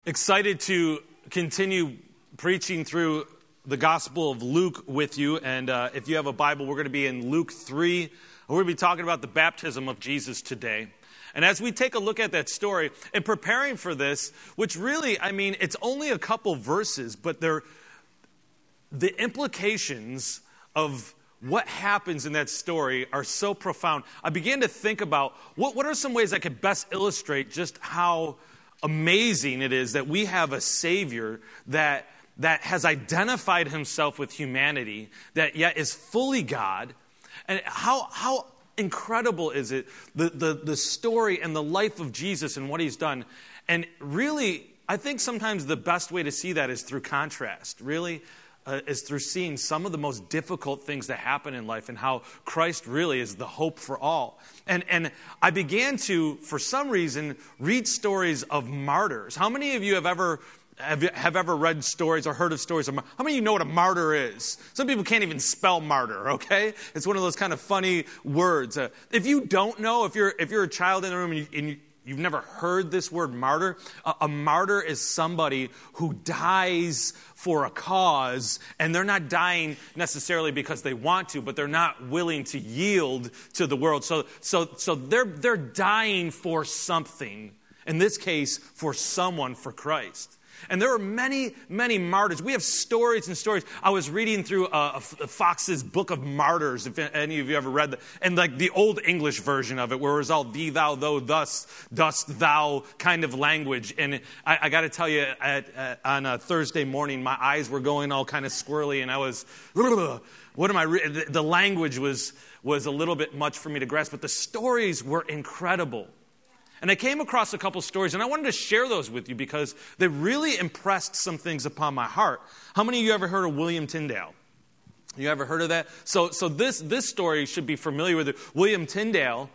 Excited to continue preaching through the Gospel of Luke with you. And if you have a Bible, we're going to be in Luke 3. We're going to be talking about the baptism of Jesus today. And as we take a look at that story, and preparing for this, which really, it's only a couple verses, but the implications of what happens in that story are so profound. I began to think about what are some ways I could best illustrate just how amazing it is that we have a Savior that has identified himself with humanity, that yet is fully God. And how incredible is it, the story and the life of Jesus and what he's done. And really, I think sometimes the best way to see that is through contrast, really. Is through seeing some of the most difficult things that happen in life and how Christ really is the hope for all. And I began to, for some reason, read stories of martyrs. How many of you have ever read stories or heard of stories of martyrs? How many of you know what a martyr is? Some people can't even spell martyr, okay? It's one of those kind of funny words. If you don't know, if you're a child in the room and you've never heard this word martyr, a martyr is somebody who dies for a cause, and they're not dying necessarily because they want to, but they're not willing to yield to the world. So they're dying for something. In this case, for someone, for Christ. And there are many, many martyrs. We have stories and stories. I was reading through Fox's Book of Martyrs, if any of you ever read that, and like the old English version of it, where it was all thee, thou, thou, thus, dost thou kind of language. And I got to tell you, on a Thursday morning, my eyes were going all kind of squirrely, and I was, what am I reading? The language was a little bit much for me to grasp, but the stories were incredible. And I came across a couple stories, and I wanted to share those with you because they really impressed some things upon my heart. How many of you ever heard of William Tyndale? You ever heard of that? So this story should be familiar with it. William Tyndale,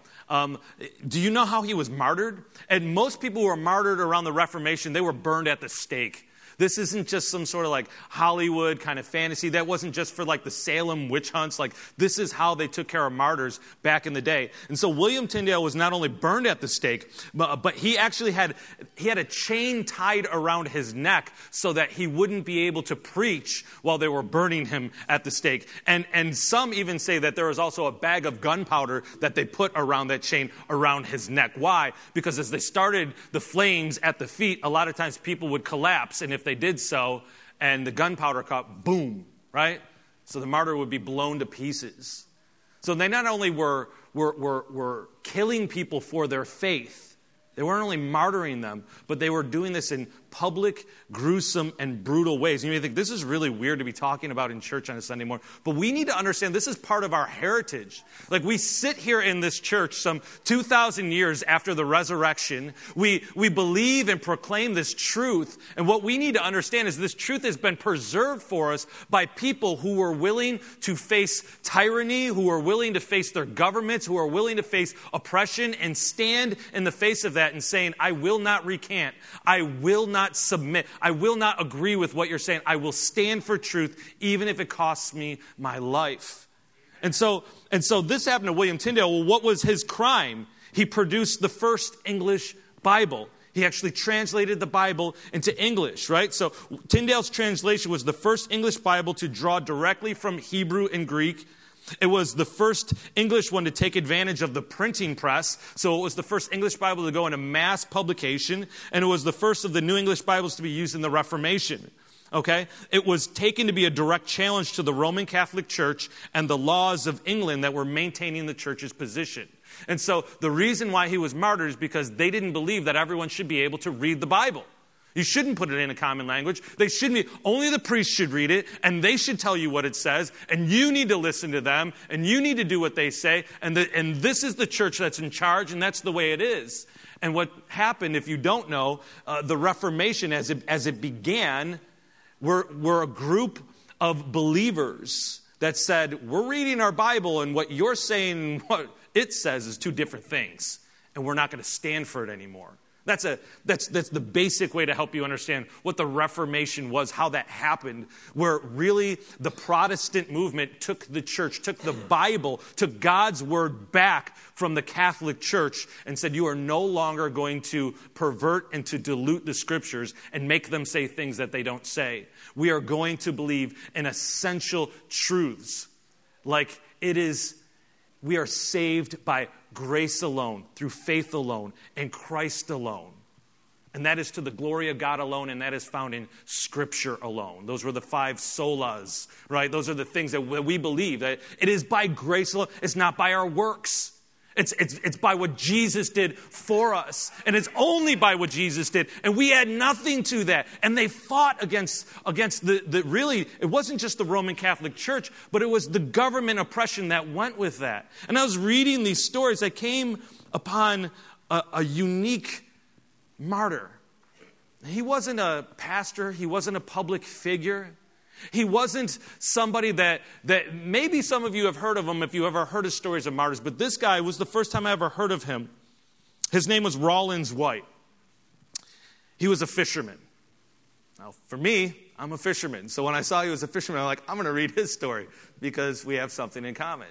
do you know how he was martyred? And most people who were martyred around the Reformation, they were burned at the stake. This isn't just some sort of like Hollywood kind of fantasy. That wasn't just for like the Salem witch hunts. Like this is how they took care of martyrs back in the day. And so William Tyndale was not only burned at the stake, but he actually had a chain tied around his neck so that he wouldn't be able to preach while they were burning him at the stake. And some even say that there was also a bag of gunpowder that they put around that chain around his neck. Why? Because as they started the flames at the feet, a lot of times people would collapse, and if they did so, and the gunpowder caught, boom, right? So the martyr would be blown to pieces. So they not only were killing people for their faith, they weren't only martyring them, but they were doing this in public, gruesome, and brutal ways. And you may think, this is really weird to be talking about in church on a Sunday morning. But we need to understand this is part of our heritage. Like we sit here in this church some 2,000 years after the resurrection. We believe and proclaim this truth. And what we need to understand is this truth has been preserved for us by people who were willing to face tyranny, who are willing to face their governments, who are willing to face oppression and stand in the face of that and saying, I will not recant. I will not submit. I will not agree with what you're saying. I will stand for truth, even if it costs me my life. And so this happened to William Tyndale. Well, what was his crime? He produced the first English Bible. He actually translated the Bible into English, right? So Tyndale's translation was the first English Bible to draw directly from Hebrew and Greek. It was the first English one to take advantage of the printing press. So it was the first English Bible to go into mass publication. And it was the first of the New English Bibles to be used in the Reformation. Okay? It was taken to be a direct challenge to the Roman Catholic Church and the laws of England that were maintaining the church's position. And so the reason why he was martyred is because they didn't believe that everyone should be able to read the Bible. You shouldn't put it in a common language. They shouldn't. Only the priest should read it, and they should tell you what it says, and you need to listen to them, and you need to do what they say, and this is the church that's in charge, and that's the way it is. And what happened, if you don't know, the Reformation, as it began, were a group of believers that said, we're reading our Bible, and what you're saying and what it says is two different things, and we're not going to stand for it anymore. That's the basic way to help you understand what the Reformation was, how that happened, where really the Protestant movement took the church, took the Bible, took God's word back from the Catholic Church and said, you are no longer going to pervert and to dilute the scriptures and make them say things that they don't say. We are going to believe in essential truths, like we are saved by grace alone, through faith alone, and Christ alone. And that is to the glory of God alone, and that is found in Scripture alone. Those were the 5 solas, right? Those are the things that we believe, that it is by grace alone. It's not by our works. It's by what Jesus did for us. And it's only by what Jesus did. And we add nothing to that. And they fought against the really, it wasn't just the Roman Catholic Church, but it was the government oppression that went with that. And I was reading these stories. I came upon a unique martyr. He wasn't a pastor. He wasn't a public figure. He wasn't somebody that maybe some of you have heard of him if you ever heard his stories of martyrs, but this guy was the first time I ever heard of him. His name was Rawlins White. He was a fisherman. Now, for me, I'm a fisherman. So when I saw he was a fisherman, I'm like, I'm going to read his story because we have something in common.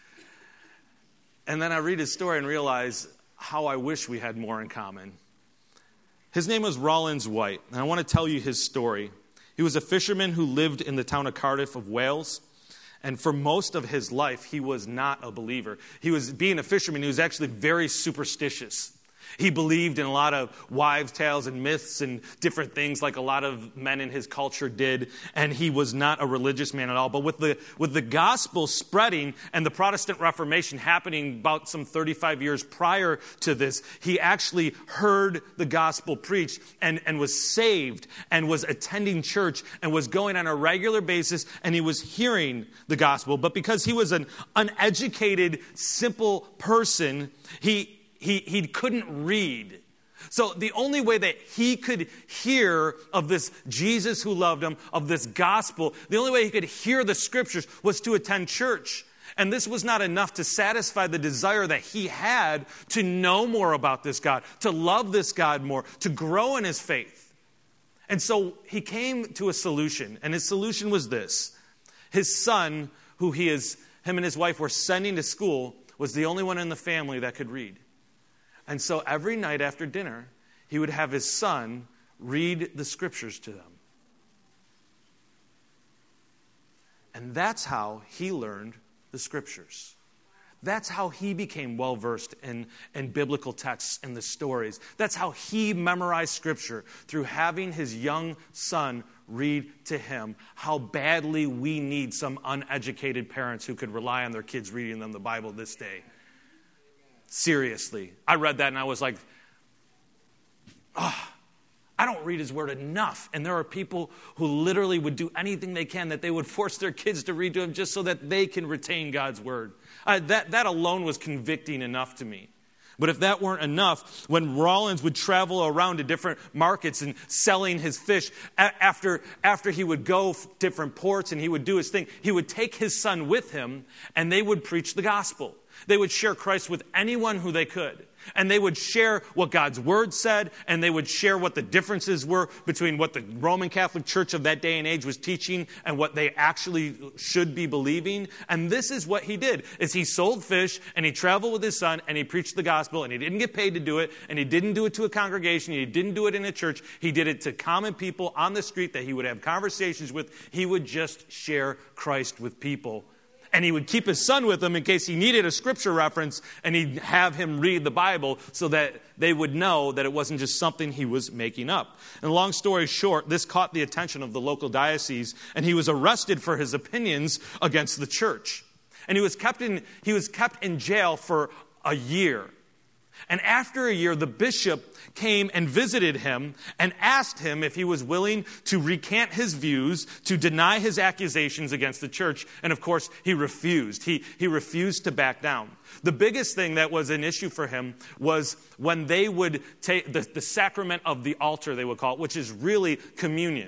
And then I read his story and realize how I wish we had more in common. His name was Rawlins White, and I want to tell you his story. He was a fisherman who lived in the town of Cardiff of Wales. And for most of his life, he was not a believer. Being a fisherman, he was actually very superstitious. He believed in a lot of wives' tales and myths and different things like a lot of men in his culture did. And he was not a religious man at all. But with the gospel spreading and the Protestant Reformation happening about some 35 years prior to this, he actually heard the gospel preached and was saved and was attending church and was going on a regular basis, and he was hearing the gospel. But because he was an uneducated, simple person, he couldn't read. So the only way that he could hear of this Jesus who loved him, of this gospel, the only way he could hear the scriptures was to attend church. And this was not enough to satisfy the desire that he had to know more about this God, to love this God more, to grow in his faith. And so he came to a solution, and his solution was this. His son, who him and his wife were sending to school, was the only one in the family that could read. And so every night after dinner, he would have his son read the scriptures to them. And that's how he learned the scriptures. That's how he became well-versed in biblical texts and the stories. That's how he memorized scripture, through having his young son read to him. How badly we need some uneducated parents who could rely on their kids reading them the Bible this day. Seriously. I read that and I was like, I don't read his word enough. And there are people who literally would do anything they can that they would force their kids to read to him just so that they can retain God's word. That alone was convicting enough to me. But if that weren't enough, when Rawlins would travel around to different markets and selling his fish, after he would go different ports and he would do his thing, he would take his son with him and they would preach the gospel. They would share Christ with anyone who they could. And they would share what God's word said, and they would share what the differences were between what the Roman Catholic Church of that day and age was teaching and what they actually should be believing. And this is what he did, is he sold fish, and he traveled with his son, and he preached the gospel, and he didn't get paid to do it, and he didn't do it to a congregation, he didn't do it in a church, he did it to common people on the street that he would have conversations with. He would just share Christ with people. And he would keep his son with him in case he needed a scripture reference, and he'd have him read the Bible so that they would know that it wasn't just something he was making up. And long story short, this caught the attention of the local diocese, and he was arrested for his opinions against the church. And he was kept in jail for a year. And after a year, the bishop came and visited him and asked him if he was willing to recant his views, to deny his accusations against the church. And of course, he refused. He refused to back down. The biggest thing that was an issue for him was when they would take the sacrament of the altar, they would call it, which is really communion.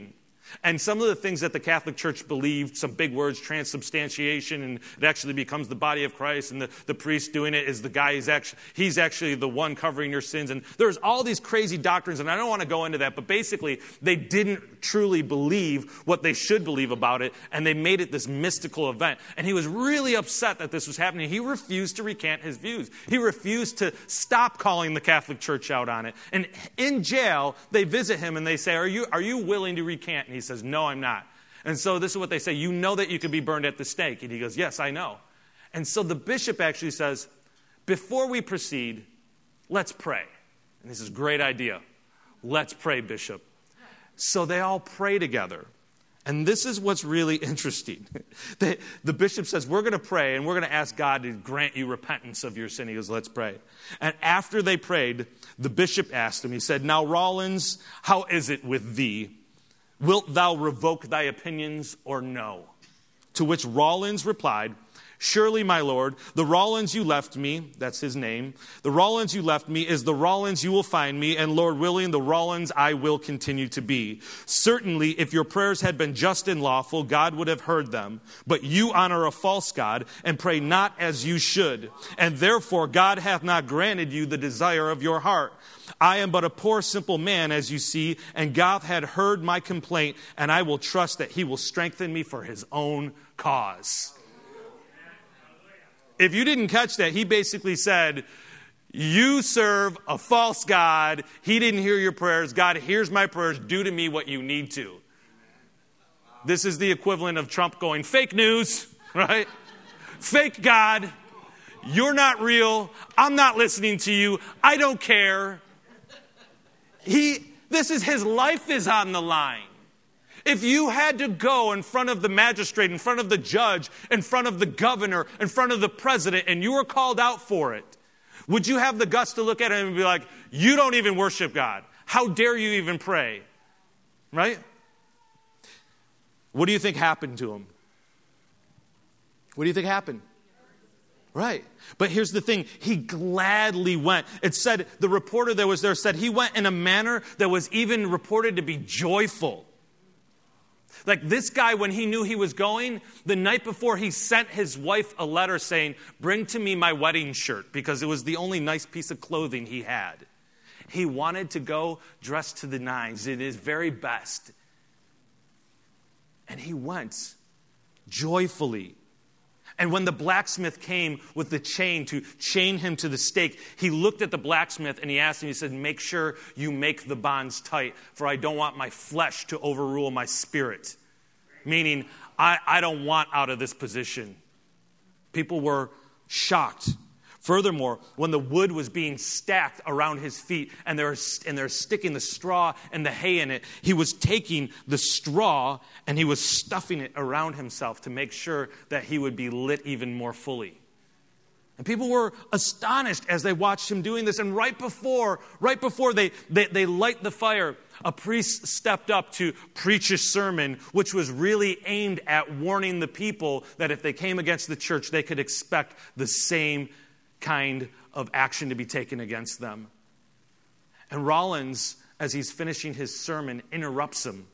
And some of the things that the Catholic Church believed, some big words, transubstantiation, and it actually becomes the body of Christ, and the priest doing it is the guy, he's actually the one covering your sins. And there's all these crazy doctrines, and I don't want to go into that, but basically they didn't truly believe what they should believe about it, and they made it this mystical event. And he was really upset that this was happening. He refused to recant his views. He refused to stop calling the Catholic Church out on it. And in jail, they visit him and they say, are you willing to recant? And he says, no, I'm not. And so this is what they say. You know that you could be burned at the stake. And he goes, yes, I know. And so the bishop actually says, before we proceed, let's pray. And this is a great idea. Let's pray, Bishop. So they all pray together. And this is what's really interesting. The bishop says, we're going to pray, and we're going to ask God to grant you repentance of your sin. He goes, let's pray. And after they prayed, the bishop asked him, he said, now, Rollins, how is it with thee? Wilt thou revoke thy opinions or no? To which Rollins replied, surely, my Lord, the Rollins you left me, that's his name, the Rollins you left me is the Rollins you will find me, and Lord willing, the Rollins I will continue to be. Certainly, if your prayers had been just and lawful, God would have heard them. But you honor a false God and pray not as you should. And therefore, God hath not granted you the desire of your heart. I am but a poor, simple man, as you see, and God had heard my complaint, and I will trust that he will strengthen me for his own cause. If you didn't catch that, he basically said, you serve a false God. He didn't hear your prayers. God hears my prayers. Do to me what you need to. This is the equivalent of Trump going, fake news, right? Fake God. You're not real. I'm not listening to you. I don't care. His life is on the line. If you had to go in front of the magistrate, in front of the judge, in front of the governor, in front of the president, and you were called out for it, would you have the guts to look at him and be like, you don't even worship God? How dare you even pray? Right? What do you think happened to him? What do you think happened? Right. But here's the thing. He gladly went. It said, the reporter that was there said he went in a manner that was even reported to be joyful. Like this guy, when he knew he was going, the night before he sent his wife a letter saying, bring to me my wedding shirt, because it was the only nice piece of clothing he had. He wanted to go dressed to the nines, in his very best. And he went joyfully. And when the blacksmith came with the chain to chain him to the stake, he looked at the blacksmith and he asked him, he said, make sure you make the bonds tight, for I don't want my flesh to overrule my spirit. Meaning, I don't want out of this position. People were shocked. Furthermore, when the wood was being stacked around his feet and they're sticking the straw and the hay in it, he was taking the straw and he was stuffing it around himself to make sure that he would be lit even more fully. And people were astonished as they watched him doing this. And right before they light the fire, a priest stepped up to preach a sermon, which was really aimed at warning the people that if they came against the church, they could expect the same kind of action to be taken against them. And Rollins, as he's finishing his sermon, interrupts him.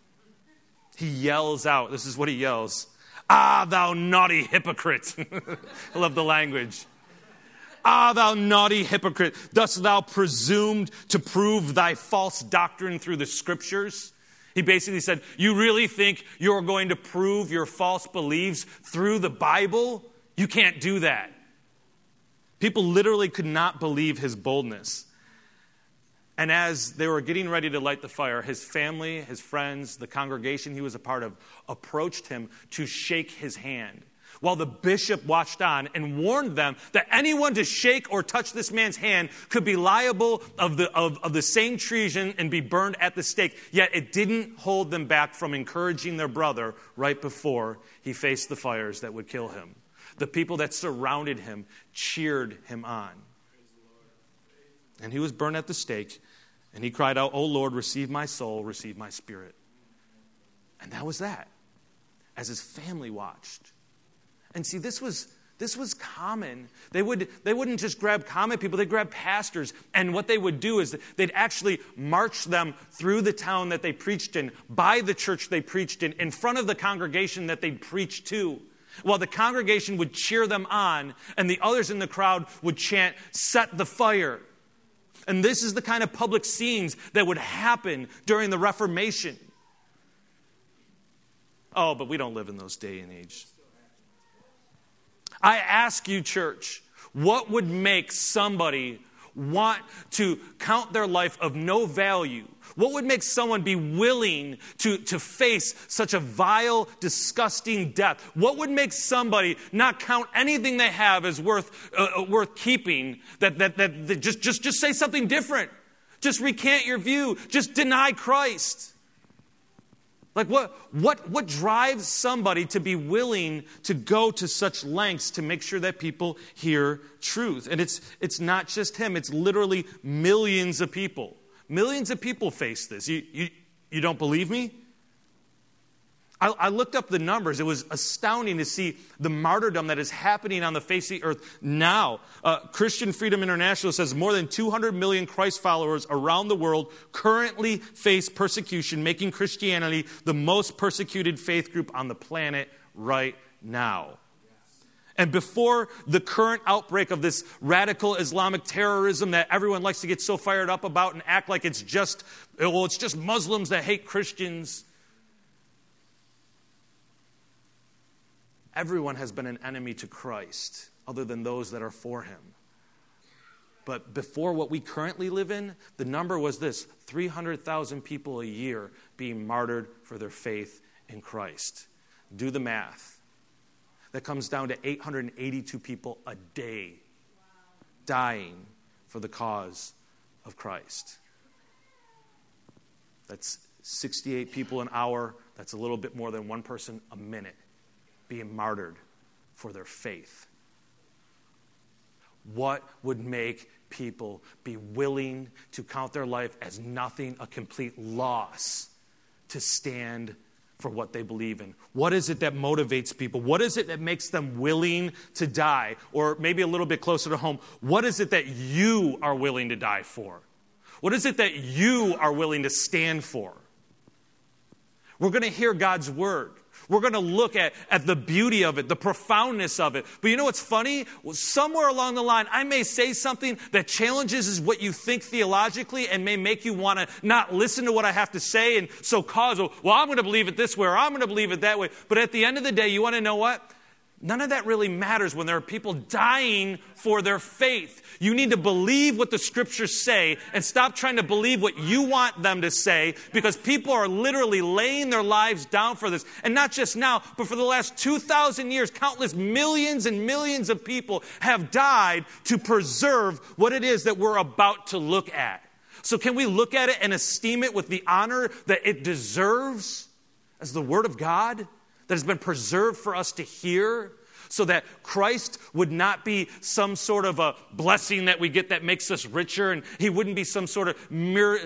He yells out, this is what he yells, "Ah, thou naughty hypocrite." I love the language. "Ah, thou naughty hypocrite, dost thou presumed to prove thy false doctrine through the scriptures?" He basically said, you really think you're going to prove your false beliefs through the Bible? You can't do that. People literally could not believe his boldness. And as they were getting ready to light the fire, his family, his friends, the congregation he was a part of, approached him to shake his hand, while the bishop watched on and warned them that anyone to shake or touch this man's hand could be liable of the same treason and be burned at the stake. Yet it didn't hold them back from encouraging their brother right before he faced the fires that would kill him. The people that surrounded him cheered him on. And he was burned at the stake, and he cried out, "O Lord, receive my soul, receive my spirit." And that was that, as his family watched. And see, this was This was common. They wouldn't just grab common people, they'd grab pastors. And what they would do is they'd actually march them through the town that they preached in, by the church they preached in front of the congregation that they'd preached to. While the congregation would cheer them on, and the others in the crowd would chant, "Set the fire." And this is the kind of public scenes that would happen during the Reformation. Oh, but we don't live in those day and age. I ask you, church, what would make somebody want to count their life of no value? What would make someone be willing to face such a vile, disgusting death? What would make somebody not count anything they have as worth keeping? Just say something different. Just recant your view. Just deny Christ. Like what drives somebody to be willing to go to such lengths to make sure that people hear truth? And it's not just him. It's literally millions of people. Millions of people face this. You don't believe me? I looked up the numbers. It was astounding to see the martyrdom that is happening on the face of the earth now. Christian Freedom International says more than 200 million Christ followers around the world currently face persecution, making Christianity the most persecuted faith group on the planet right now. And before the current outbreak of this radical Islamic terrorism that everyone likes to get so fired up about and act like it's just Muslims that hate Christians, everyone has been an enemy to Christ other than those that are for him. But before what we currently live in, the number was this: 300,000 people a year being martyred for their faith in Christ. Do the math. That comes down to 882 people a day dying for the cause of Christ. That's 68 people an hour. That's a little bit more than one person a minute being martyred for their faith. What would make people be willing to count their life as nothing, a complete loss, to stand for what they believe in? What is it that motivates people? What is it that makes them willing to die? Or maybe a little bit closer to home, what is it that you are willing to die for? What is it that you are willing to stand for? We're going to hear God's word. We're going to look at the beauty of it, the profoundness of it. But you know what's funny? Somewhere along the line, I may say something that challenges what you think theologically and may make you want to not listen to what I have to say, and so cause, well, I'm going to believe it this way or I'm going to believe it that way. But at the end of the day, you want to know what? None of that really matters when there are people dying for their faith. You need to believe what the scriptures say and stop trying to believe what you want them to say, because people are literally laying their lives down for this. And not just now, but for the last 2,000 years, countless millions and millions of people have died to preserve what it is that we're about to look at. So can we look at it and esteem it with the honor that it deserves as the Word of God that has been preserved for us to hear, so that Christ would not be some sort of a blessing that we get that makes us richer, and he wouldn't be some sort of mirror,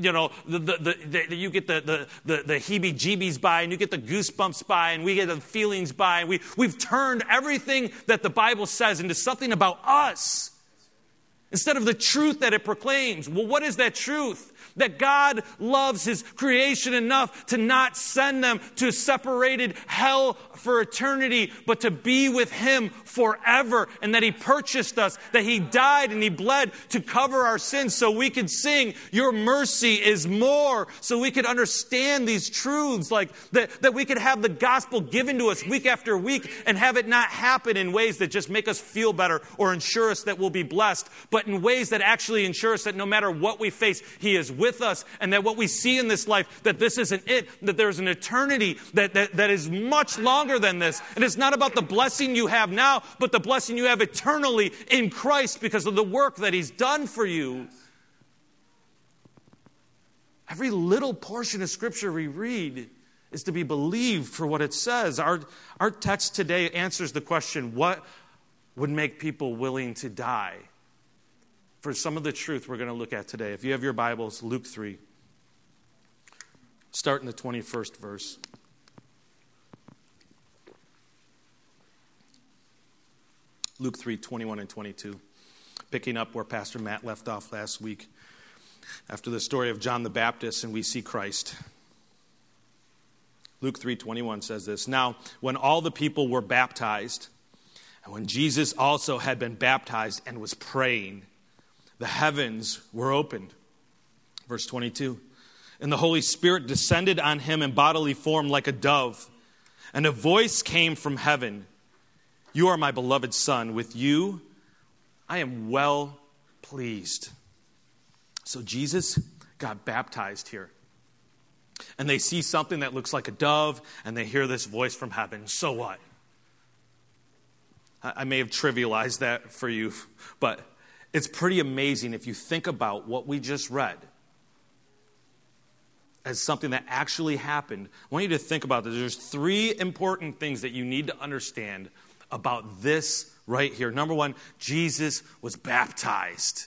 you get the heebie-jeebies by, and you get the goosebumps by, and we get the feelings by, and we've turned everything that the Bible says into something about us instead of the truth that it proclaims. Well, what is that truth? That God loves his creation enough to not send them to a separated hell for eternity, but to be with him forever. And that he purchased us, that he died and he bled to cover our sins so we could sing, "Your mercy is more," so we could understand these truths, like that we could have the gospel given to us week after week and have it not happen in ways that just make us feel better or ensure us that we'll be blessed, but in ways that actually ensure us that no matter what we face, he is with us, and that what we see in this life, that this isn't it, that there's an eternity that is much longer than this. And it's not about the blessing you have now, but the blessing you have eternally in Christ because of the work that he's done for you. Every little portion of Scripture we read is to be believed for what it says. Our text today answers the question, what would make people willing to die? For some of the truth we're going to look at today. If you have your Bibles, Luke 3. Start in the 21st verse. Luke 3, 21 and 22. Picking up where Pastor Matt left off last week. After the story of John the Baptist and we see Christ. Luke 3:21 says this, "Now, when all the people were baptized, and when Jesus also had been baptized and was praying, the heavens were opened." Verse 22, "And the Holy Spirit descended on him in bodily form like a dove, and a voice came from heaven, 'You are my beloved Son, with you I am well pleased.'" So Jesus got baptized here. And they see something that looks like a dove, and they hear this voice from heaven. So what? I may have trivialized that for you, but it's pretty amazing if you think about what we just read as something that actually happened. I want you to think about this. There's three important things that you need to understand about this right here. Number one, Jesus was baptized.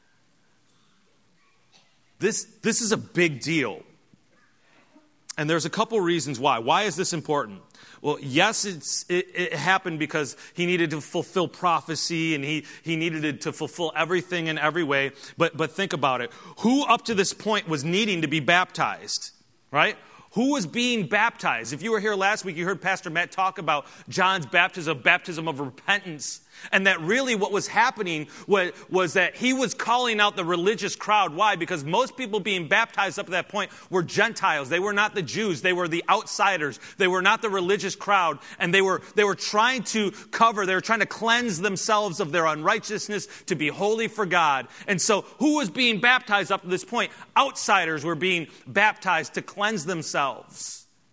This is a big deal. And there's a couple reasons why. Why is this important? Well, yes, it happened because he needed to fulfill prophecy and he needed to fulfill everything in every way. But think about it. Who up to this point was needing to be baptized, right? Who was being baptized? If you were here last week, you heard Pastor Matt talk about John's baptism of repentance. And that really what was happening was that he was calling out the religious crowd. Why? Because most people being baptized up to that point were Gentiles. They were not the Jews. They were the outsiders. They were not the religious crowd. And they were trying to cleanse themselves of their unrighteousness to be holy for God. And so who was being baptized up to this point? Outsiders were being baptized to cleanse themselves.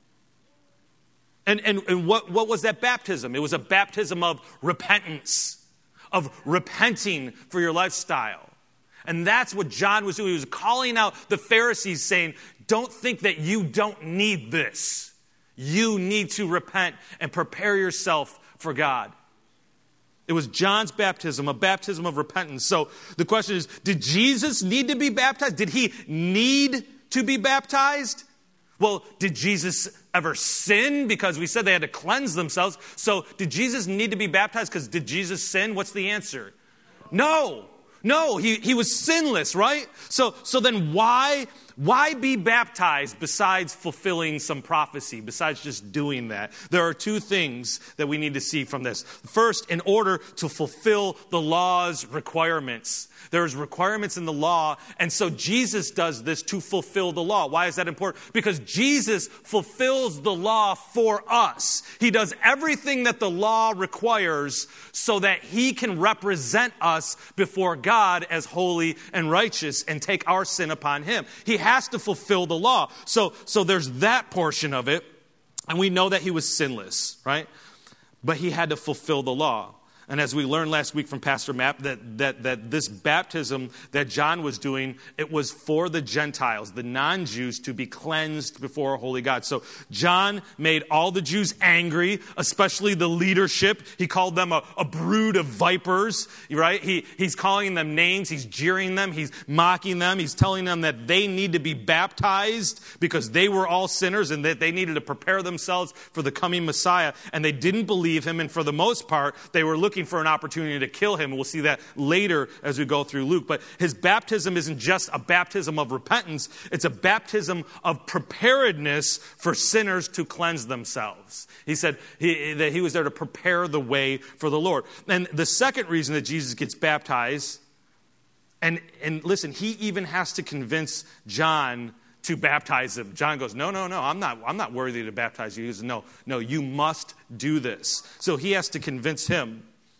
And what was that baptism? It was a baptism of repentance, of repenting for your lifestyle. And that's what John was doing. He was calling out the Pharisees saying, don't think that you don't need this. You need to repent and prepare yourself for God. It was John's baptism, a baptism of repentance. So the question is, did Jesus need to be baptized? Did he need to be baptized? Well, did Jesus ever sin? Because we said they had to cleanse themselves. So did Jesus need to be baptized? Because did Jesus sin? What's the answer? No, he was sinless, right? So then why be baptized besides fulfilling some prophecy, besides just doing that? There are two things that we need to see from this. First, in order to fulfill the law's requirements. There's requirements in the law, and so Jesus does this to fulfill the law. Why is that important? Because Jesus fulfills the law for us. He does everything that the law requires so that he can represent us before God as holy and righteous and take our sin upon him. He has to fulfill the law. So there's that portion of it, and we know that he was sinless, right? But he had to fulfill the law. And as we learned last week from Pastor Matt, that this baptism that John was doing, it was for the Gentiles, the non-Jews, to be cleansed before a holy God. So John made all the Jews angry, especially the leadership. He called them a brood of vipers, right? He's calling them names. He's jeering them. He's mocking them. He's telling them that they need to be baptized because they were all sinners and that they needed to prepare themselves for the coming Messiah. And they didn't believe him. And for the most part, they were looking for an opportunity to kill him. We'll see that later as we go through Luke. But his baptism isn't just a baptism of repentance. It's a baptism of preparedness for sinners to cleanse themselves. He said that he was there to prepare the way for the Lord. And the second reason that Jesus gets baptized, and listen, he even has to convince John to baptize him. John goes, no, I'm not worthy to baptize you. He goes, no, you must do this. So he has to convince him.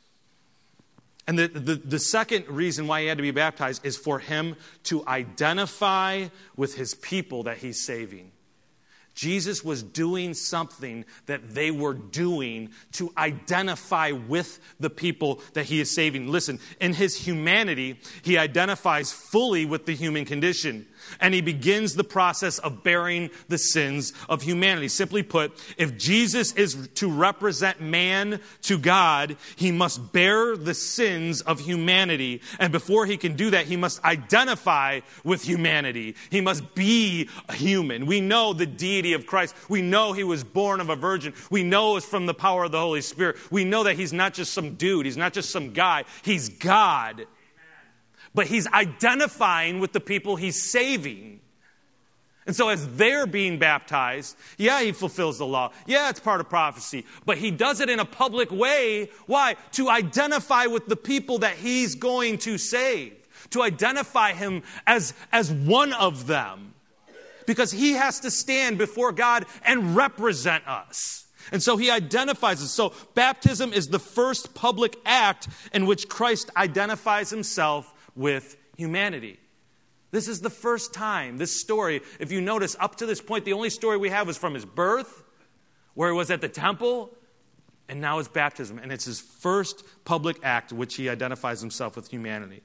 And the second reason why he had to be baptized is for him to identify with his people that he's saving. Jesus was doing something that they were doing to identify with the people that he is saving. Listen, in his humanity, he identifies fully with the human condition. and he begins the process of bearing the sins of humanity. Simply put, if Jesus is to represent man to God, he must bear the sins of humanity. And before he can do that, he must identify with humanity. He must be a human. We know the deity of Christ. We know he was born of a virgin. We know it's from the power of the Holy Spirit. We know that he's not just some dude. He's not just some guy. He's God. But he's identifying with the people he's saving. And so as they're being baptized, yeah, he fulfills the law. Yeah, it's part of prophecy. But he does it in a public way. Why? To identify with the people that he's going to save. To identify him as one of them. Because he has to stand before God and represent us. And so he identifies us. So baptism is the first public act in which Christ identifies himself with humanity. This is the first time, this story, if you notice, up to this point, the only story we have was from his birth, where he was at the temple, and now his baptism. And it's his first public act in which he identifies himself with humanity.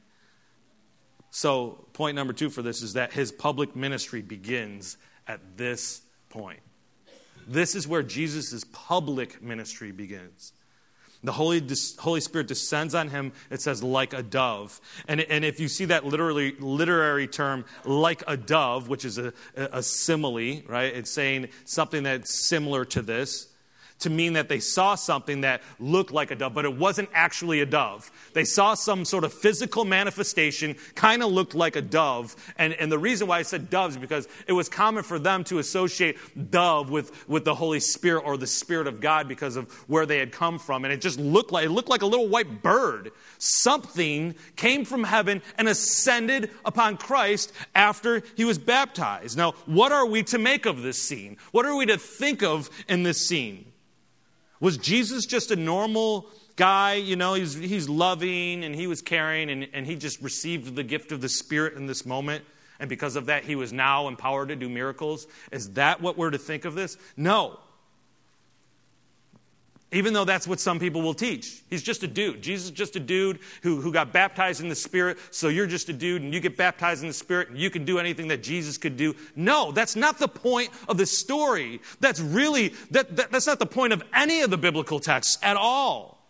So point number 2 for this is that his public ministry begins at this point. This is where Jesus' public ministry begins. The Holy Spirit descends on him, it says, like a dove. And if you see that literary term, like a dove, which is a simile, right? It's saying something that's similar to this, to mean that they saw something that looked like a dove, but it wasn't actually a dove. They saw some sort of physical manifestation, kind of looked like a dove. And the reason why I said doves is because it was common for them to associate dove with the Holy Spirit or the Spirit of God because of where they had come from. And it just looked like a little white bird. Something came from heaven and ascended upon Christ after he was baptized. Now, what are we to make of this scene? What are we to think of in this scene? Was Jesus just a normal guy? You know, he's loving and he was caring and he just received the gift of the Spirit in this moment. And because of that, he was now empowered to do miracles. Is that what we're to think of this? No. Even though that's what some people will teach. He's just a dude. Jesus is just a dude who got baptized in the Spirit. So you're just a dude and you get baptized in the Spirit and you can do anything that Jesus could do. No, that's not the point of the story. That's really, that's not the point of any of the biblical texts at all.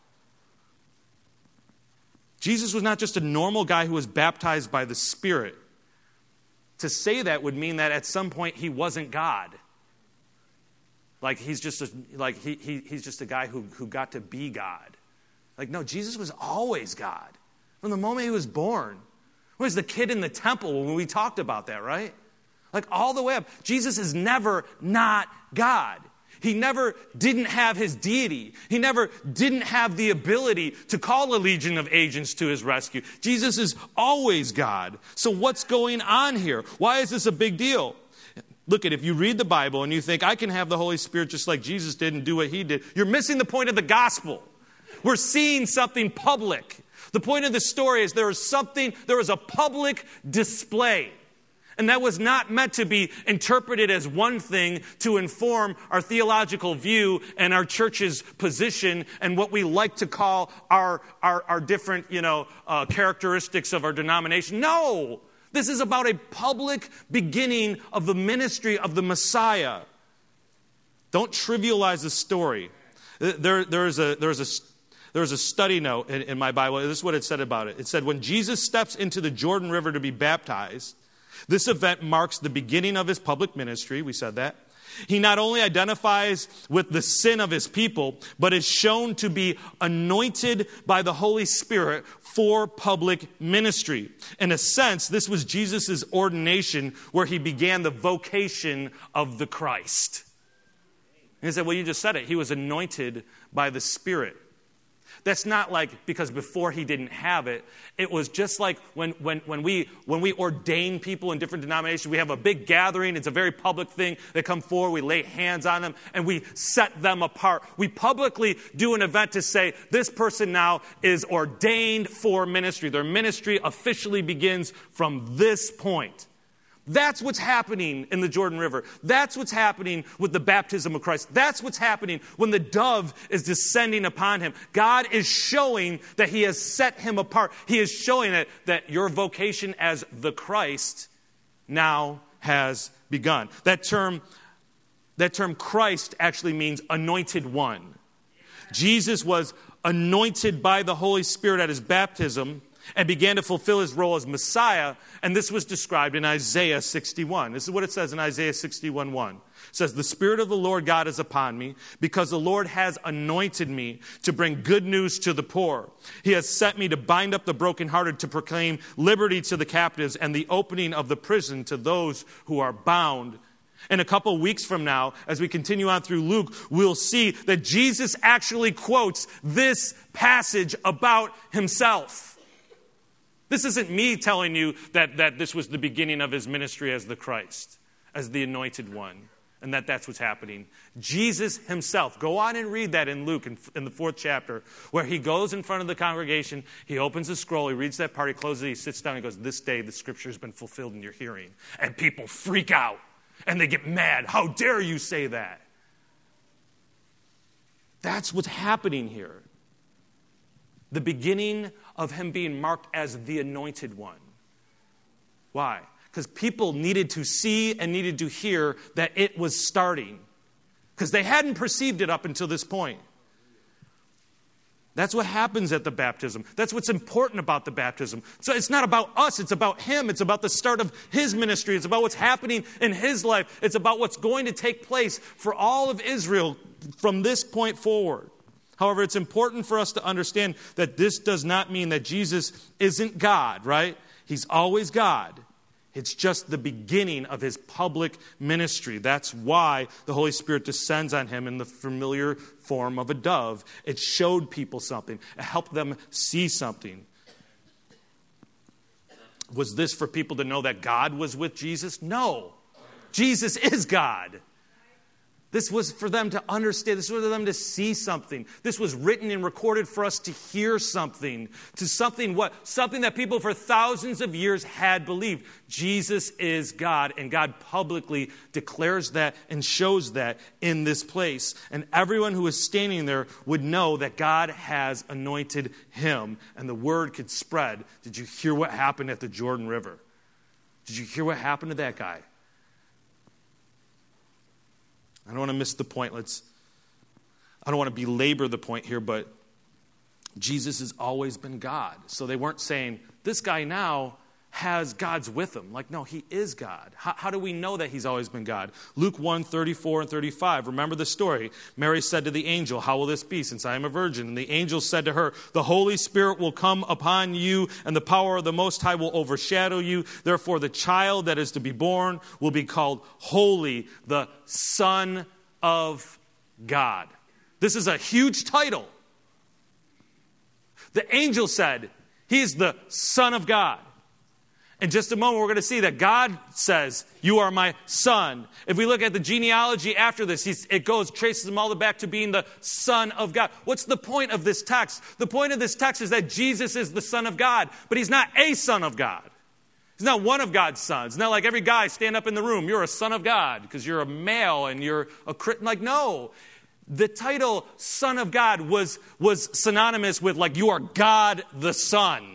Jesus was not just a normal guy who was baptized by the Spirit. To say that would mean that at some point he wasn't God. Like he's just a guy who got to be God. Like, no, Jesus was always God. From the moment he was born. He was the kid in the temple when we talked about that, right? Like all the way up. Jesus is never not God. He never didn't have his deity. He never didn't have the ability to call a legion of agents to his rescue. Jesus is always God. So what's going on here? Why is this a big deal? Look, if you read the Bible and you think, I can have the Holy Spirit just like Jesus did and do what he did, you're missing the point of the gospel. We're seeing something public. The point of the story is there was a public display. And that was not meant to be interpreted as one thing to inform our theological view and our church's position and what we like to call our different, characteristics of our denomination. No! This is about a public beginning of the ministry of the Messiah. Don't trivialize the story. There is a study note in my Bible. This is what it said about it. It said, when Jesus steps into the Jordan River to be baptized, this event marks the beginning of his public ministry. We said that. He not only identifies with the sin of his people, but is shown to be anointed by the Holy Spirit for public ministry. In a sense, this was Jesus' ordination where he began the vocation of the Christ. And he said, well, you just said it. He was anointed by the Spirit. That's not like because before he didn't have it. It was just like when we ordain people in different denominations, we have a big gathering. It's a very public thing. They come forward, we lay hands on them, and we set them apart. We publicly do an event to say, this person now is ordained for ministry. Their ministry officially begins from this point. That's what's happening in the Jordan River. That's what's happening with the baptism of Christ. That's what's happening when the dove is descending upon him. God is showing that he has set him apart. He is showing that your vocation as the Christ now has begun. That term Christ actually means anointed one. Jesus was anointed by the Holy Spirit at his baptism and began to fulfill his role as Messiah, and this was described in Isaiah 61. This is what it says in Isaiah 61:1. It says, "The Spirit of the Lord God is upon me, because the Lord has anointed me to bring good news to the poor. He has sent me to bind up the brokenhearted, to proclaim liberty to the captives, and the opening of the prison to those who are bound." In a couple weeks from now, as we continue on through Luke, we'll see that Jesus actually quotes this passage about himself. This isn't me telling you that this was the beginning of his ministry as the Christ, as the anointed one, and that's what's happening. Jesus himself, go on and read that in Luke in the 4th chapter, where he goes in front of the congregation, he opens the scroll, he reads that part, he closes it, he sits down, he goes, "This day the scripture has been fulfilled in your hearing." And people freak out, and they get mad. How dare you say that? That's what's happening here. The beginning of him being marked as the anointed one. Why? Because people needed to see and needed to hear that it was starting. Because they hadn't perceived it up until this point. That's what happens at the baptism. That's what's important about the baptism. So it's not about us, it's about him. It's about the start of his ministry. It's about what's happening in his life. It's about what's going to take place for all of Israel from this point forward. However, it's important for us to understand that this does not mean that Jesus isn't God, right? He's always God. It's just the beginning of his public ministry. That's why the Holy Spirit descends on him in the familiar form of a dove. It showed people something. It helped them see something. Was this for people to know that God was with Jesus? No. Jesus is God. This was for them to understand. This was for them to see something. This was written and recorded for us to hear something. Something that people for thousands of years had believed. Jesus is God, and God publicly declares that and shows that in this place. And everyone who is standing there would know that God has anointed him, and the word could spread. Did you hear what happened at the Jordan River? Did you hear what happened to that guy? I don't want to miss the point. I don't want to belabor the point here, but Jesus has always been God. So they weren't saying, this guy now has God's with him. Like, no, he is God. How do we know that he's always been God? Luke 1:34 and 35. Remember the story. Mary said to the angel, "How will this be, since I am a virgin?" And the angel said to her, "The Holy Spirit will come upon you, and the power of the Most High will overshadow you. Therefore, the child that is to be born will be called Holy, the Son of God." This is a huge title. The angel said, he is the Son of God. In just a moment, we're going to see that God says, "You are my son." If we look at the genealogy after this, it traces him all the way back to being the Son of God. What's the point of this text? The point of this text is that Jesus is the Son of God, but he's not a son of God. He's not one of God's sons. It's not like every guy stand up in the room, "You're a son of God," because you're a male and you're a Christian. Like, no. The title Son of God was synonymous with, like, you are God the Son.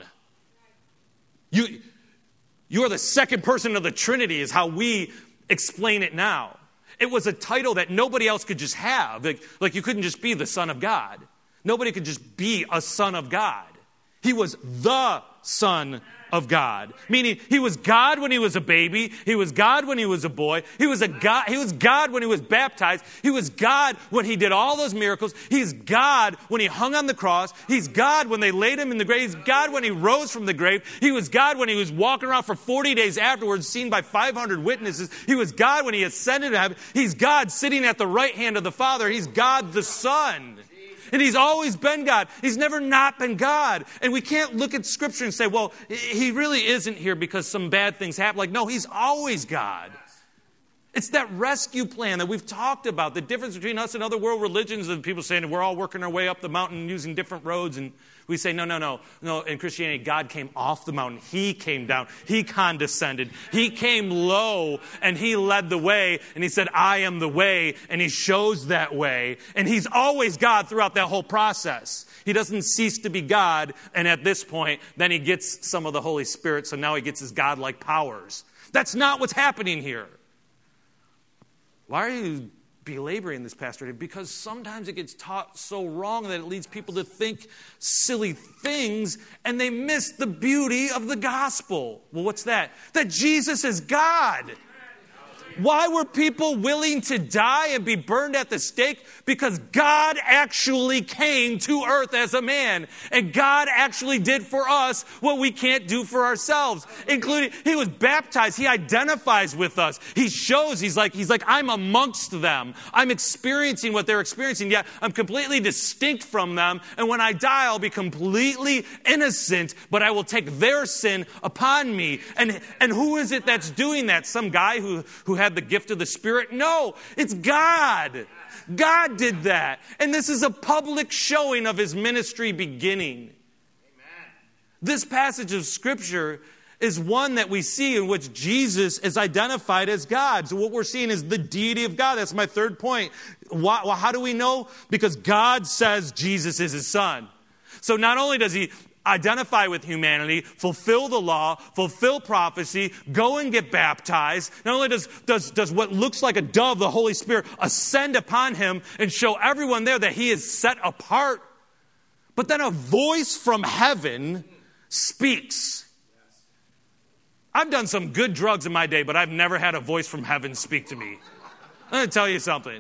You are the second person of the Trinity is how we explain it now. It was a title that nobody else could just have. Like you couldn't just be the Son of God. Nobody could just be a son of God. He was the Son of God. Meaning he was God when he was a baby. He was God when he was a boy. He was God when he was baptized. He was God when he did all those miracles. He's God when he hung on the cross. He's God when they laid him in the grave. He's God when he rose from the grave. He was God when he was walking around for 40 days afterwards, seen by 500 witnesses. He was God when he ascended to heaven. He's God sitting at the right hand of the Father. He's God the Son. And he's always been God. He's never not been God. And we can't look at Scripture and say, well, he really isn't here because some bad things happen. Like, no, he's always God. It's that rescue plan that we've talked about. The difference between us and other world religions and people saying we're all working our way up the mountain using different roads. And we say, no. In Christianity, God came off the mountain. He came down. He condescended. He came low and he led the way. And he said, "I am the way." And he shows that way. And he's always God throughout that whole process. He doesn't cease to be God. And at this point, then he gets some of the Holy Spirit. So now he gets his godlike powers. That's not what's happening here. Why are you belaboring this, Pastor? Because sometimes it gets taught so wrong that it leads people to think silly things and they miss the beauty of the gospel. Well, what's that? That Jesus is God. Why were people willing to die and be burned at the stake? Because God actually came to earth as a man. And God actually did for us what we can't do for ourselves. Including, he was baptized. He identifies with us. He shows, he's like, I'm amongst them. I'm experiencing what they're experiencing, yet I'm completely distinct from them. And when I die, I'll be completely innocent, but I will take their sin upon me. And who is it that's doing that? Some guy who had the gift of the Spirit? No, it's God. God did that. And this is a public showing of his ministry beginning. Amen. This passage of Scripture is one that we see in which Jesus is identified as God. So what we're seeing is the deity of God. That's my third point. Well, how do we know? Because God says Jesus is his son. So not only does he identify with humanity, fulfill the law, fulfill prophecy, go and get baptized. Not only does what looks like a dove, the Holy Spirit, ascend upon him and show everyone there that he is set apart, but then a voice from heaven speaks. I've done some good drugs in my day, but I've never had a voice from heaven speak to me. I'm going to tell you something.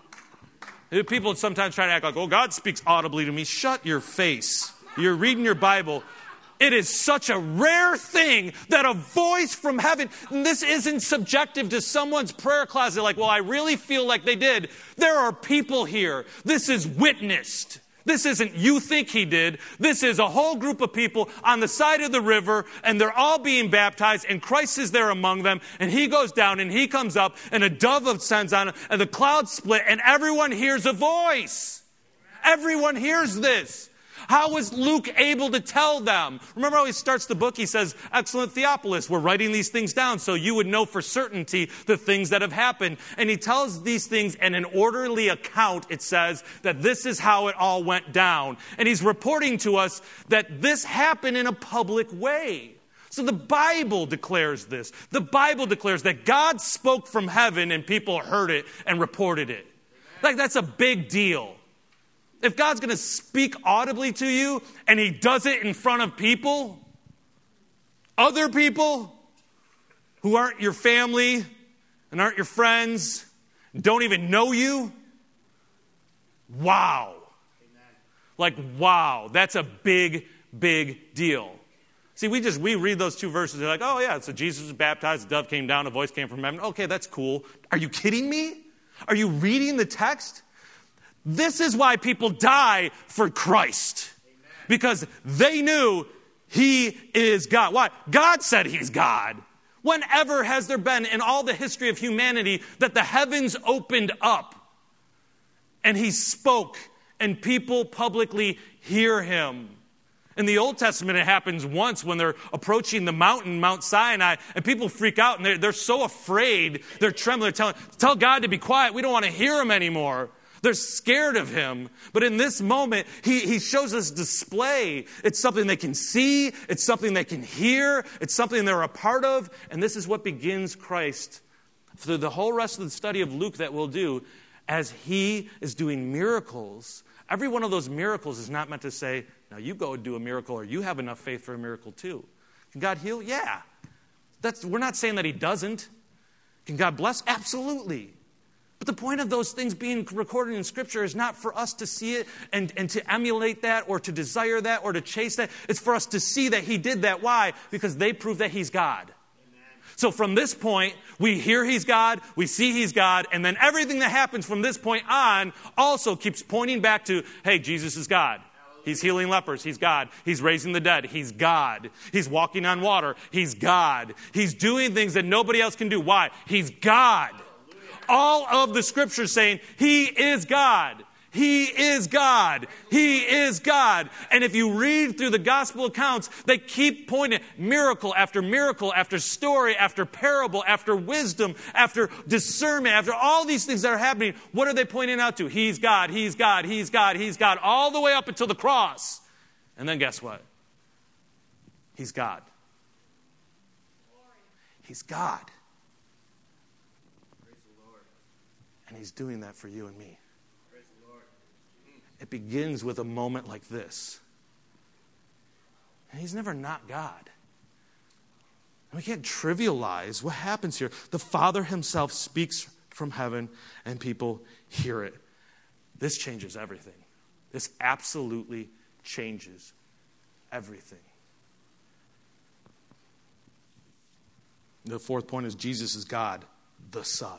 People sometimes try to act like, oh, God speaks audibly to me. Shut your face. You're reading your Bible. It is such a rare thing that a voice from heaven, and this isn't subjective to someone's prayer closet, like, well, I really feel like they did. There are people here. This is witnessed. This isn't you think he did. This is a whole group of people on the side of the river, and they're all being baptized, and Christ is there among them, and he goes down, and he comes up, and a dove ascends on him, and the clouds split, and everyone hears a voice. Everyone hears this. How was Luke able to tell them? Remember how he starts the book? He says, excellent Theophilus, we're writing these things down so you would know for certainty the things that have happened. And he tells these things in an orderly account. It says that this is how it all went down. And he's reporting to us that this happened in a public way. So the Bible declares this. The Bible declares that God spoke from heaven and people heard it and reported it. Like, that's a big deal. If God's going to speak audibly to you and he does it in front of people, other people who aren't your family and aren't your friends, don't even know you, wow. Amen. Like, wow, that's a big, big deal. See, we read those two verses, and they're like, oh yeah, so Jesus was baptized, a dove came down, a voice came from heaven. Okay, that's cool. Are you kidding me? Are you reading the text? This is why people die for Christ. Amen. Because they knew he is God. Why? God said he's God. Whenever has there been in all the history of humanity that the heavens opened up and he spoke and people publicly hear him? In the Old Testament, it happens once when they're approaching the mountain, Mount Sinai, and people freak out and they're so afraid, they're trembling, tell God to be quiet, we don't want to hear him anymore. They're scared of him. But in this moment, he shows us display. It's something they can see. It's something they can hear. It's something they're a part of. And this is what begins Christ through the whole rest of the study of Luke that we'll do as he is doing miracles. Every one of those miracles is not meant to say, now you go and do a miracle or you have enough faith for a miracle too. Can God heal? Yeah. We're not saying that he doesn't. Can God bless? Absolutely. But the point of those things being recorded in Scripture is not for us to see it and to emulate that or to desire that or to chase that. It's for us to see that he did that. Why? Because they prove that he's God. Amen. So from this point, we hear he's God, we see he's God, and then everything that happens from this point on also keeps pointing back to, hey, Jesus is God. He's healing lepers. He's God. He's raising the dead. He's God. He's walking on water. He's God. He's doing things that nobody else can do. Why? He's God. All of the Scriptures saying he is God. He is God. He is God. And if you read through the gospel accounts, they keep pointing miracle after story, after parable, after wisdom, after discernment, after all these things that are happening. What are they pointing out to? He's God. He's God. He's God. He's God. All the way up until the cross. And then guess what? He's God. He's God. Praise the Lord. And he's doing that for you and me. Praise the Lord. It begins with a moment like this. And he's never not God. And we can't trivialize what happens here. The Father himself speaks from heaven and people hear it. This changes everything. This absolutely changes everything. The fourth point is Jesus is God, the Son.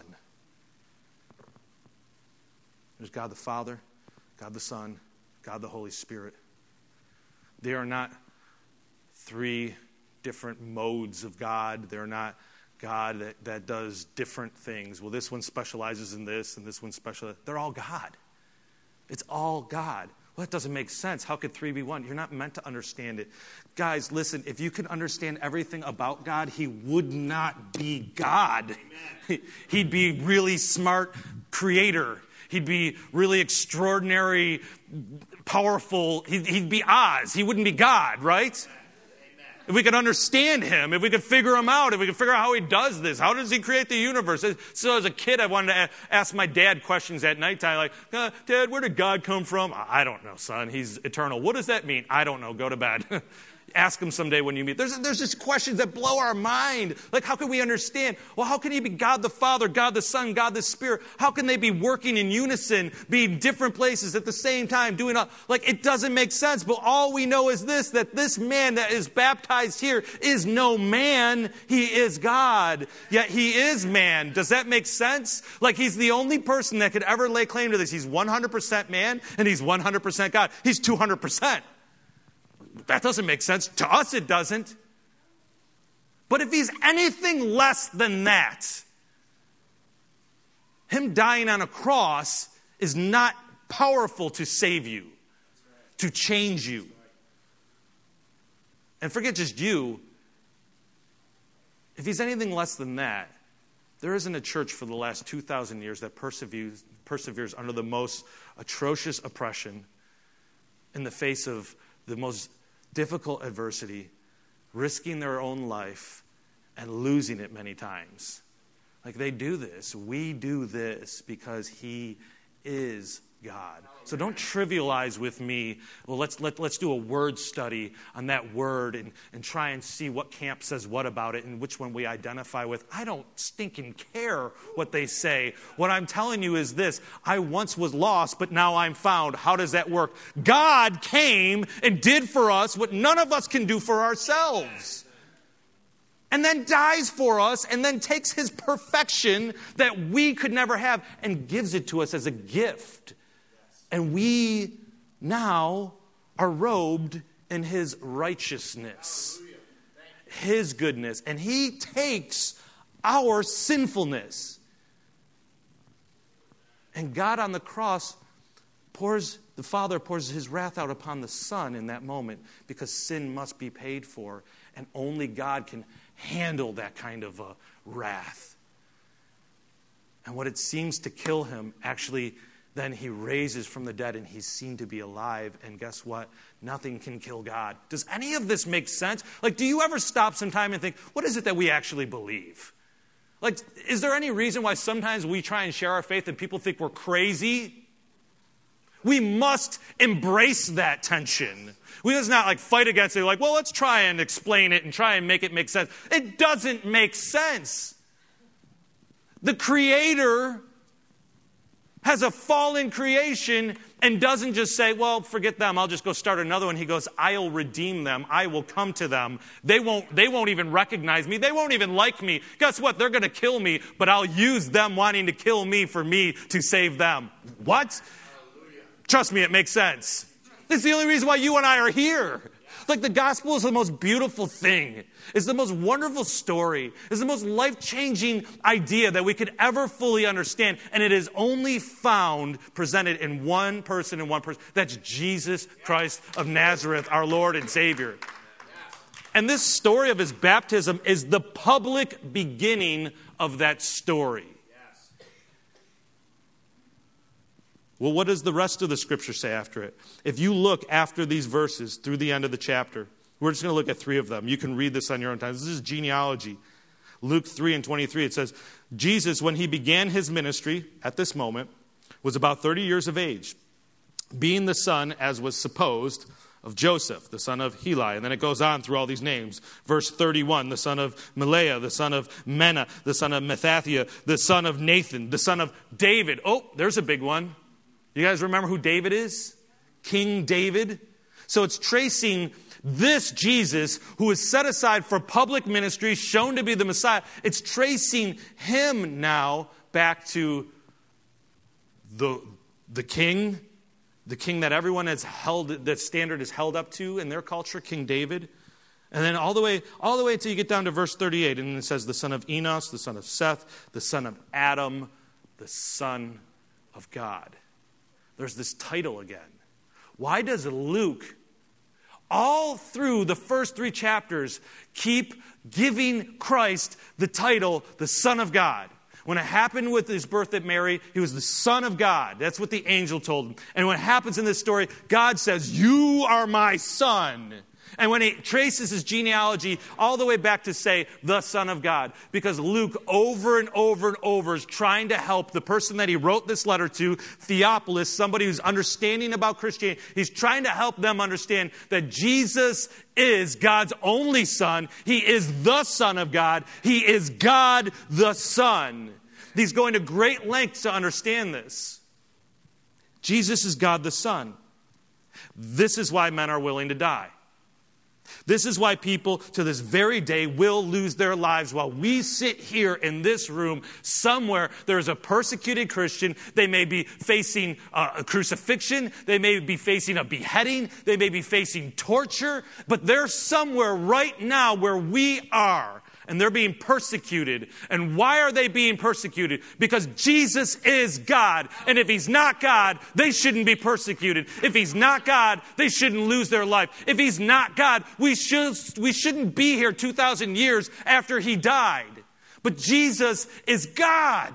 There's God the Father, God the Son, God the Holy Spirit. They are not three different modes of God. They're not God that does different things. Well, this one specializes in this and this one specializes. They're all God. It's all God. Well, that doesn't make sense. How could three be one? You're not meant to understand it. Guys, listen, if you could understand everything about God, he would not be God. He'd be really smart creator. He'd be really extraordinary, powerful. He'd be Oz. He wouldn't be God, right? If we could understand him, if we could figure him out, if we could figure out how he does this, how does he create the universe? So as a kid, I wanted to ask my dad questions at nighttime, like, Dad, where did God come from? I don't know, son. He's eternal. What does that mean? I don't know. Go to bed. Ask him someday when you meet. There's just questions that blow our mind. Like, how can we understand? Well, how can he be God the Father, God the Son, God the Spirit? How can they be working in unison, be in different places at the same time, doing all, like, it doesn't make sense. But all we know is this, that this man that is baptized here is no man. He is God, yet he is man. Does that make sense? Like, he's the only person that could ever lay claim to this. He's 100% man and he's 100% God. He's 200%. That doesn't make sense. To us, it doesn't. But if he's anything less than that, him dying on a cross is not powerful to save you, to change you. And forget just you. If he's anything less than that, there isn't a church for the last 2,000 years that perseveres under the most atrocious oppression in the face of the most difficult adversity, risking their own life and losing it many times. Like, they do this. We do this because he is God. So don't trivialize with me, well, let's do a word study on that word and try and see what camp says what about it and which one we identify with. I don't stinking care what they say. What I'm telling you is this: I once was lost, but now I'm found. How does that work? God came and did for us what none of us can do for ourselves. And then dies for us and then takes his perfection that we could never have and gives it to us as a gift. And we now are robed in his righteousness, his goodness. And he takes our sinfulness. And God on the cross the Father pours his wrath out upon the Son in that moment because sin must be paid for. And only God can handle that kind of a wrath. And what it seems to kill him, actually, then he raises from the dead and he's seen to be alive. And guess what? Nothing can kill God. Does any of this make sense? Like, do you ever stop sometime and think, what is it that we actually believe? Like, is there any reason why sometimes we try and share our faith and people think we're crazy? We must embrace that tension. We just not like fight against it, like, well, let's try and explain it and try and make it make sense. It doesn't make sense. The Creator has a fallen creation and doesn't just say, well, forget them, I'll just go start another one. He goes, I'll redeem them. I will come to them. They won't even recognize me. They won't even like me. Guess what? They're going to kill me, but I'll use them wanting to kill me for me to save them. What? Hallelujah. Trust me, it makes sense. It's the only reason why you and I are here. Like, the gospel is the most beautiful thing. It's the most wonderful story. It's the most life-changing idea that we could ever fully understand. And it is only found, presented in one person and one person. That's Jesus Christ of Nazareth, our Lord and Savior. And this story of his baptism is the public beginning of that story. Well, what does the rest of the scripture say after it? If you look after these verses through the end of the chapter, we're just going to look at 3 of them. You can read this on your own time. This is genealogy. Luke 3:23, it says, Jesus, when he began his ministry at this moment, was about 30 years of age, being the son, as was supposed, of Joseph, the son of Heli. And then it goes on through all these names. Verse 31, the son of Melea, the son of Menna, the son of Mathathiah, the son of Nathan, the son of David. Oh, there's a big one. You guys remember who David is? King David. So it's tracing this Jesus who is set aside for public ministry, shown to be the Messiah. It's tracing him now back to the king that everyone has held, that standard is held up to in their culture, King David. And then all the way until you get down to verse 38, and it says the son of Enos, the son of Seth, the son of Adam, the son of God. There's this title again. Why does Luke, all through the first 3 chapters, keep giving Christ the title, the Son of God? When it happened with his birth at Mary, he was the Son of God. That's what the angel told him. And when it happens in this story, God says, you are my son. And when he traces his genealogy all the way back to say, the Son of God, because Luke over and over and over is trying to help the person that he wrote this letter to, Theophilus, somebody who's understanding about Christianity. He's trying to help them understand that Jesus is God's only Son. He is the Son of God. He is God the Son. He's going to great lengths to understand this. Jesus is God the Son. This is why men are willing to die. This is why people to this very day will lose their lives while we sit here in this room somewhere. There is a persecuted Christian. They may be facing a crucifixion. They may be facing a beheading. They may be facing torture. But they're somewhere right now where we are. And they're being persecuted. And why are they being persecuted? Because Jesus is God. And if he's not God, they shouldn't be persecuted. If he's not God, they shouldn't lose their life. If he's not God, we shouldn't be here 2,000 years after he died. But Jesus is God.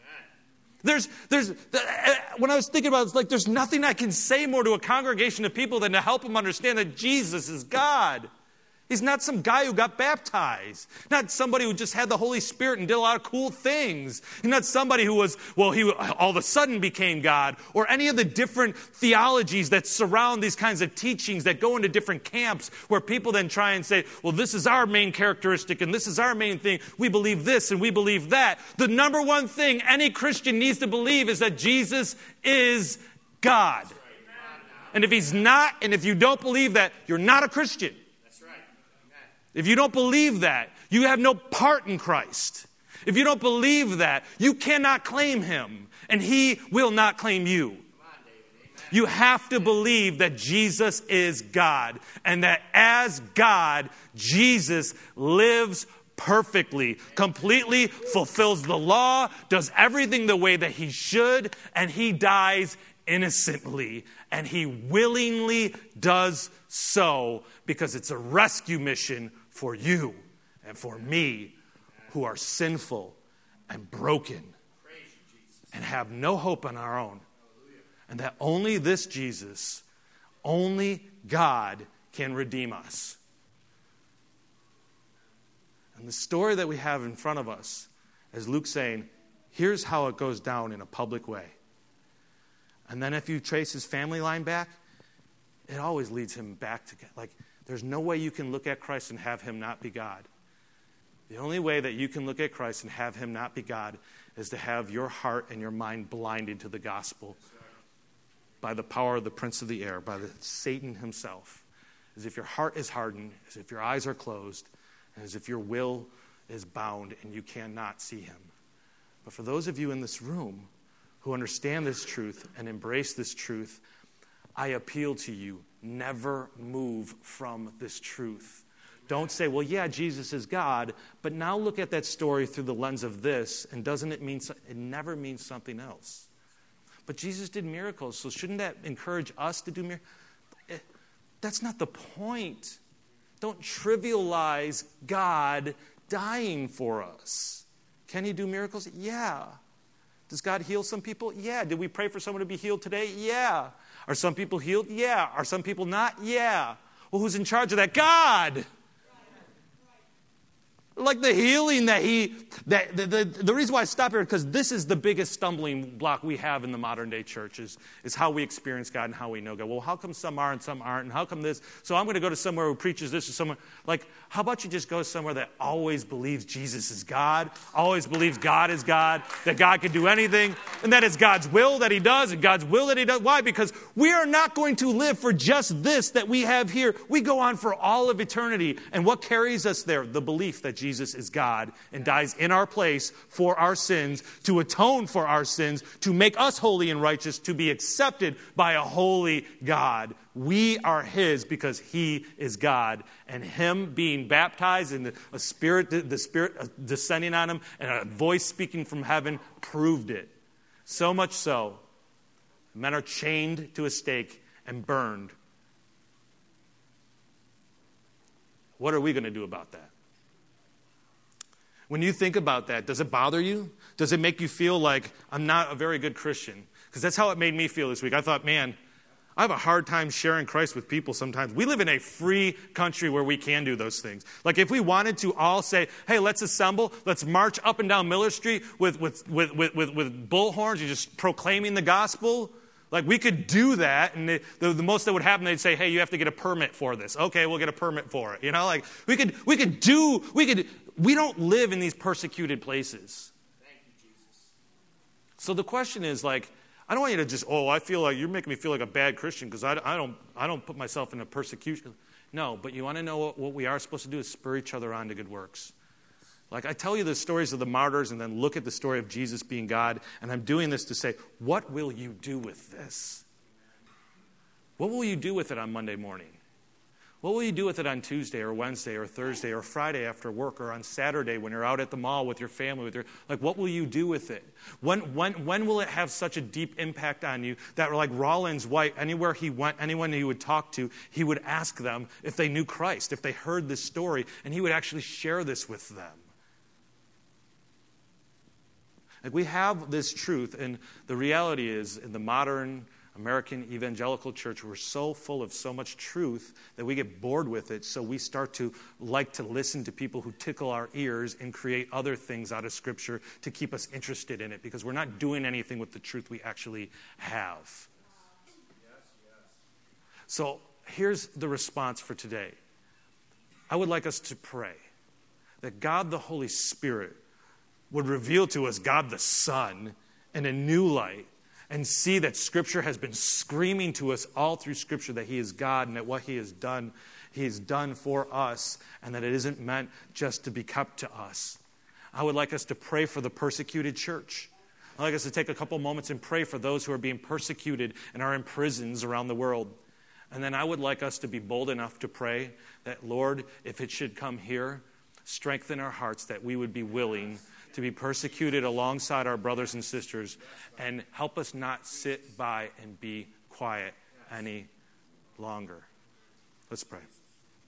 When I was thinking about it, it's like there's nothing I can say more to a congregation of people than to help them understand that Jesus is God. He's not some guy who got baptized. Not somebody who just had the Holy Spirit and did a lot of cool things. He's not somebody who he all of a sudden became God. Or any of the different theologies that surround these kinds of teachings that go into different camps where people then try and say, well, this is our main characteristic and this is our main thing. We believe this and we believe that. The number one thing any Christian needs to believe is that Jesus is God. And if he's not, and if you don't believe that, you're not a Christian. If you don't believe that, you have no part in Christ. If you don't believe that, you cannot claim him, and he will not claim you. You have to believe that Jesus is God, and that as God, Jesus lives perfectly, completely fulfills the law, does everything the way that he should, and he dies innocently, and he willingly does so because it's a rescue mission for you and for me who are sinful and broken and have no hope on our own. And that only this Jesus, only God can redeem us. And the story that we have in front of us, as Luke's saying, here's how it goes down in a public way. And then if you trace his family line back, it always leads him back to, like, there's no way you can look at Christ and have him not be God. The only way that you can look at Christ and have him not be God is to have your heart and your mind blinded to the gospel by the power of the prince of the air, by Satan himself. As if your heart is hardened, as if your eyes are closed, and as if your will is bound and you cannot see him. But for those of you in this room who understand this truth and embrace this truth, I appeal to you, never move from this truth. Don't say, well, yeah, Jesus is God, but now look at that story through the lens of this, and doesn't it mean, it never means something else. But Jesus did miracles, so shouldn't that encourage us to do miracles? That's not the point. Don't trivialize God dying for us. Can he do miracles? Yeah. Does God heal some people? Yeah. Did we pray for someone to be healed today? Yeah. Are some people healed? Yeah. Are some people not? Yeah. Well, who's in charge of that? God. like the healing the reason why I stop here is because this is the biggest stumbling block we have in the modern day church is how we experience God and how we know God. Well, how come some are and some aren't? And how come this? So I'm going to go to somewhere who preaches this or somewhere. Like, how about you just go somewhere that always believes Jesus is God, always believes God is God, that God can do anything, and that it's God's will that he does and God's will that he does. Why? Because we are not going to live for just this that we have here. We go on for all of eternity. And what carries us there? The belief that Jesus is God and dies in our place for our sins, to atone for our sins, to make us holy and righteous, to be accepted by a holy God. We are his because he is God. And him being baptized and the Spirit descending on him and a voice speaking from heaven proved it. So much so, men are chained to a stake and burned. What are we going to do about that? When you think about that, does it bother you? Does it make you feel like I'm not a very good Christian? Because that's how it made me feel this week. I thought, man, I have a hard time sharing Christ with people sometimes. We live in a free country where we can do those things. Like if we wanted to all say, hey, let's assemble, let's march up and down Miller Street with bullhorns and just proclaiming the gospel. Like we could do that, and the most that would happen, they'd say, hey, you have to get a permit for this. Okay, we'll get a permit for it. You know, like we don't live in these persecuted places. Thank you, Jesus. So the question is like, I don't want you to just, I feel like you're making me feel like a bad Christian because I don't put myself in a persecution. No, but you want to know what we are supposed to do is spur each other on to good works. Like I tell you the stories of the martyrs and then look at the story of Jesus being God, and I'm doing this to say, what will you do with this? What will you do with it on Monday morning? What will you do with it on Tuesday or Wednesday or Thursday or Friday after work or on Saturday when you're out at the mall with your family? What will you do with it? When will it have such a deep impact on you that like Rollins White, anywhere he went, anyone he would talk to, he would ask them if they knew Christ, if they heard this story, and he would actually share this with them. Like we have this truth, and the reality is in the modern American evangelical church, we're so full of so much truth that we get bored with it, so we start to like to listen to people who tickle our ears and create other things out of Scripture to keep us interested in it because we're not doing anything with the truth we actually have. So here's the response for today. I would like us to pray that God the Holy Spirit would reveal to us God the Son in a new light, and see that Scripture has been screaming to us all through Scripture that he is God and that what he has done for us, and that it isn't meant just to be kept to us. I would like us to pray for the persecuted church. I'd like us to take a couple moments and pray for those who are being persecuted and are in prisons around the world. And then I would like us to be bold enough to pray that, Lord, if it should come here, strengthen our hearts that we would be willing to be persecuted alongside our brothers and sisters, and help us not sit by and be quiet any longer. Let's pray.